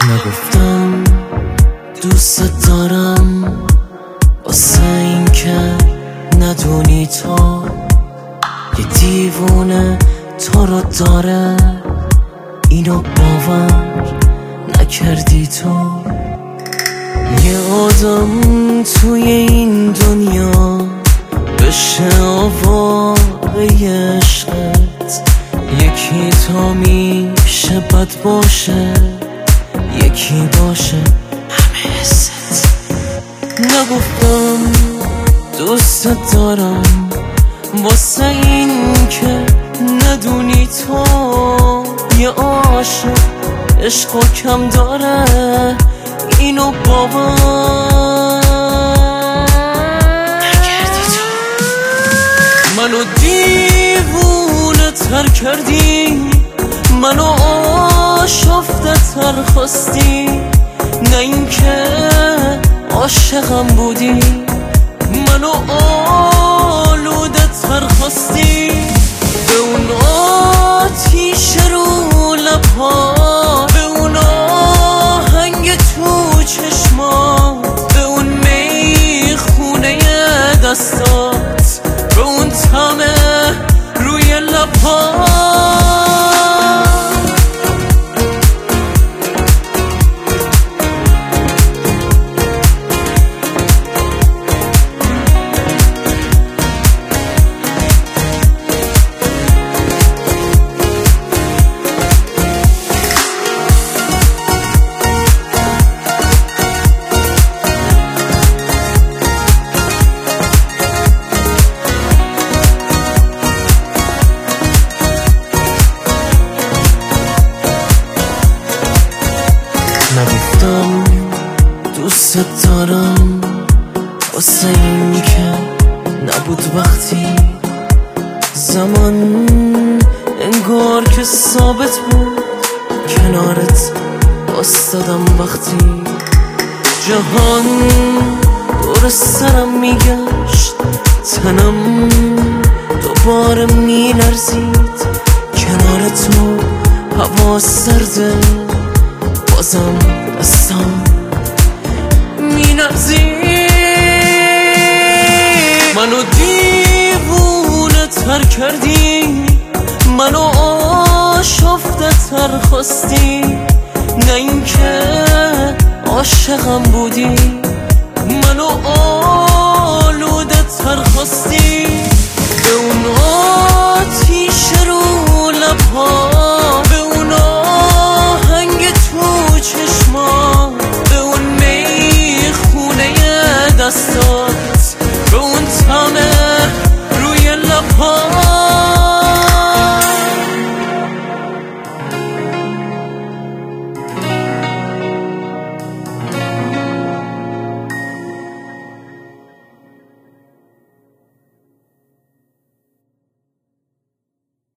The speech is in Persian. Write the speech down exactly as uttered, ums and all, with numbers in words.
نگفتم دوست دارم واسه این که ندونی تو یه دیوونه تو رو داره، اینو باور نکردی تو. یه آدم توی این دنیا بشه آواره عشقت، یکی تا میشه بد باشه، یکی باشه همه حست. نگفتم دوست دارم واسه این که ندونی تو یه عاشق عشقو کم داره، اینو باور نکردی تو. منو دیوونه تر کردی، منو آشفته تر خواستی، نه اینکه عاشقم بودی. منو آلوده تر خواستی، به اون آتیش رو لبها، به اون آهنگ تو چشما، به اون میخونه دستات، به اون طعم روی لبها. نگفتم دوست دارم واسه این که نبود وقتی زمان انگار که ثابت بود، کنارت واسدادم وقتی جهان دور سرم میگشت، تنم دوباره میلرزید کنار تو، هوا سرده بازم دستم می‌لرزید. منو دیوونه تر کردی، منو آشفته تر خواستی، نه اینکه عاشقم بودی. منو آلوده تر خواستی،